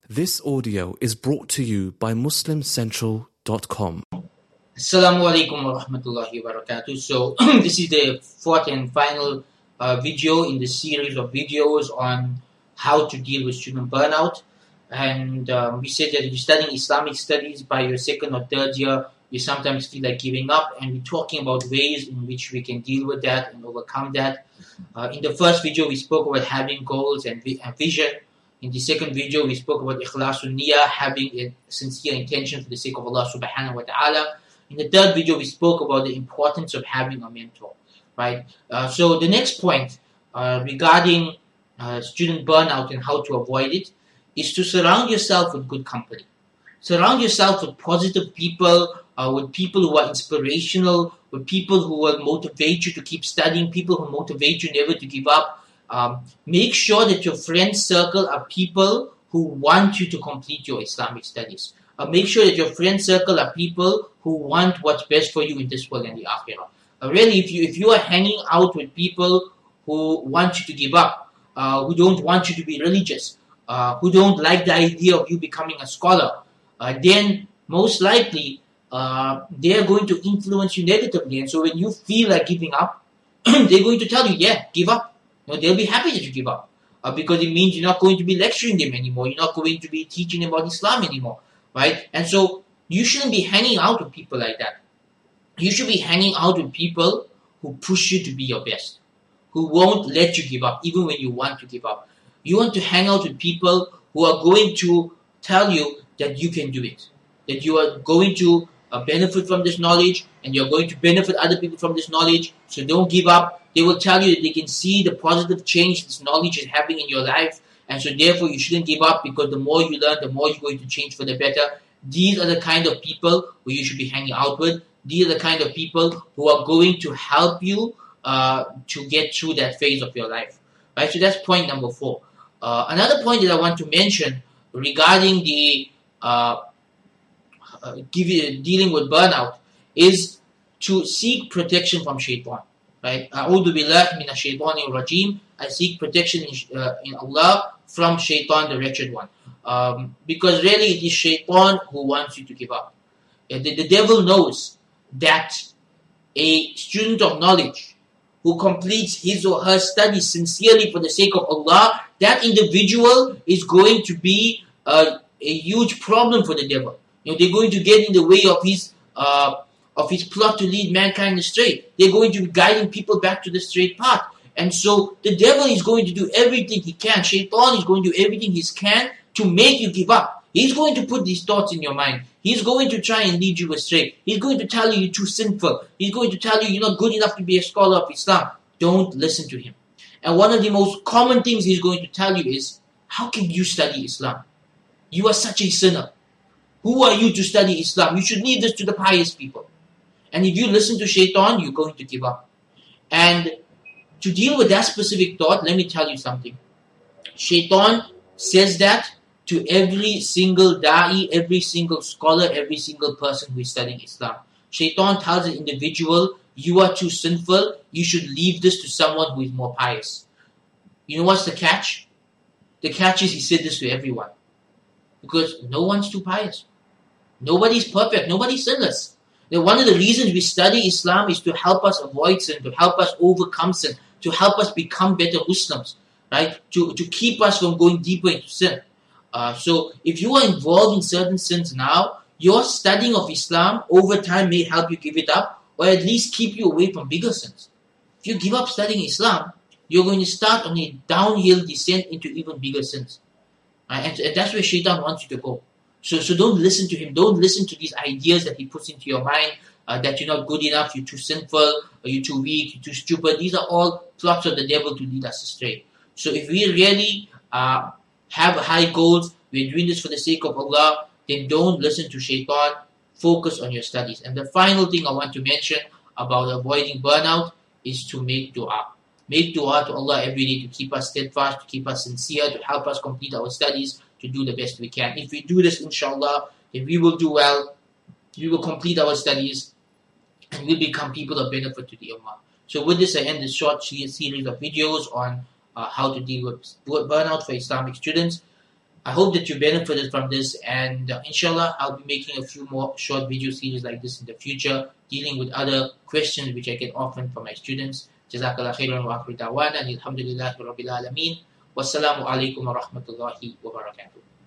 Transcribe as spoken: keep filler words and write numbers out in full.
This audio is brought to you by Muslim Central dot com. Assalamu alaikum wa rahmatullahi wa barakatuh. So this is the fourth and final uh, video in the series of videos on how to deal with student burnout. And um, we said that if you're studying Islamic studies by your second or third year, you sometimes feel like giving up, and we're talking about ways in which we can deal with that and overcome that. Uh, in the first video, we spoke about having goals and, vi- and vision. In the second video, we spoke about ikhlasun niyyah, having a sincere intention for the sake of Allah subhanahu wa ta'ala. In the third video, we spoke about the importance of having a mentor, right? Uh, so the next point uh, regarding uh, student burnout and how to avoid it is to surround yourself with good company. Surround yourself with positive people, uh, with people who are inspirational, with people who will motivate you to keep studying, people who motivate you never to give up. Um, make sure that your friend circle are people who want you to complete your Islamic studies. Uh, make sure that your friend circle are people who want what's best for you in this world and the Akhirah. Uh, really, if you if you are hanging out with people who want you to give up, uh, who don't want you to be religious, uh, who don't like the idea of you becoming a scholar, uh, then most likely uh, they are going to influence you negatively. And so when you feel like giving up, they're going to tell you, yeah, give up. You know, they'll be happy that you give up uh, because it means you're not going to be lecturing them anymore. You're not going to be teaching them about Islam anymore, right? And so you shouldn't be hanging out with people like that. You should be hanging out with people who push you to be your best, who won't let you give up even when you want to give up. You want to hang out with people who are going to tell you that you can do it, that you are going to uh, benefit from this knowledge and you're going to benefit other people from this knowledge. So don't give up. They will tell you that they can see the positive change this knowledge is having in your life, and so therefore you shouldn't give up, because the more you learn, the more you're going to change for the better. These are the kind of people who you should be hanging out with. These are the kind of people who are going to help you uh, to get through that phase of your life. Right? So that's point number four. Uh, another point that I want to mention regarding the uh, uh, give you, dealing with burnout is to seek protection from shaitan. Right? A'udhu billahi minash shaitanir rajim. I seek protection in, uh, in Allah from shaitan, the wretched one. Um, because really it is shaitan who wants you to give up. Uh, the, the devil knows that a student of knowledge who completes his or her studies sincerely for the sake of Allah, that individual is going to be uh, a huge problem for the devil. You know, they're going to get in the way of his uh, of his plot to lead mankind astray. They're going to be guiding people back to the straight path. And so the devil is going to do everything he can. Shaitan is going to do everything he can to make you give up. He's going to put these thoughts in your mind. He's going to try and lead you astray. He's going to tell you you're too sinful. He's going to tell you you're not good enough to be a scholar of Islam. Don't listen to him. And one of the most common things he's going to tell you is, how can you study Islam? You are such a sinner. Who are you to study Islam? You should leave this to the pious people. And if you listen to shaitan, you're going to give up. And to deal with that specific thought, let me tell you something. Shaitan says that to every single da'i, every single scholar, every single person who is studying Islam. Shaitan tells an individual, you are too sinful, you should leave this to someone who is more pious. You know what's the catch? The catch is he said this to everyone. Because no one's too pious. Nobody's perfect, nobody's sinless. Now, one of the reasons we study Islam is to help us avoid sin, to help us overcome sin, to help us become better Muslims, right? To, to keep us from going deeper into sin. Uh, so if you are involved in certain sins now, your studying of Islam over time may help you give it up, or at least keep you away from bigger sins. If you give up studying Islam, you're going to start on a downhill descent into even bigger sins. Right? And, and that's where shaitan wants you to go. So, so don't listen to him. Don't listen to these ideas that he puts into your mind, uh, that you're not good enough, you're too sinful, or you're too weak, you're too stupid. These are all plots of the devil to lead us astray. So if we really uh, have high goals, we're doing this for the sake of Allah, then don't listen to shaitan. Focus on your studies. And the final thing I want to mention about avoiding burnout is to make dua. Make dua to Allah every day to keep us steadfast, to keep us sincere, to help us complete our studies, to do the best we can. If we do this, inshallah, then we will do well, we will complete our studies, and we'll become people of benefit to the Ummah. So with this, I end this short series of videos on uh, how to deal with burnout for Islamic students. I hope that you benefited from this, and uh, inshallah, I'll be making a few more short video series like this in the future, dealing with other questions which I get often from my students. Jazakallah khairan wa akhiru da'wana, alhamdulillahi rabbil alameen. Wassalamu alaikum wa rahmatullahi wa barakatuh.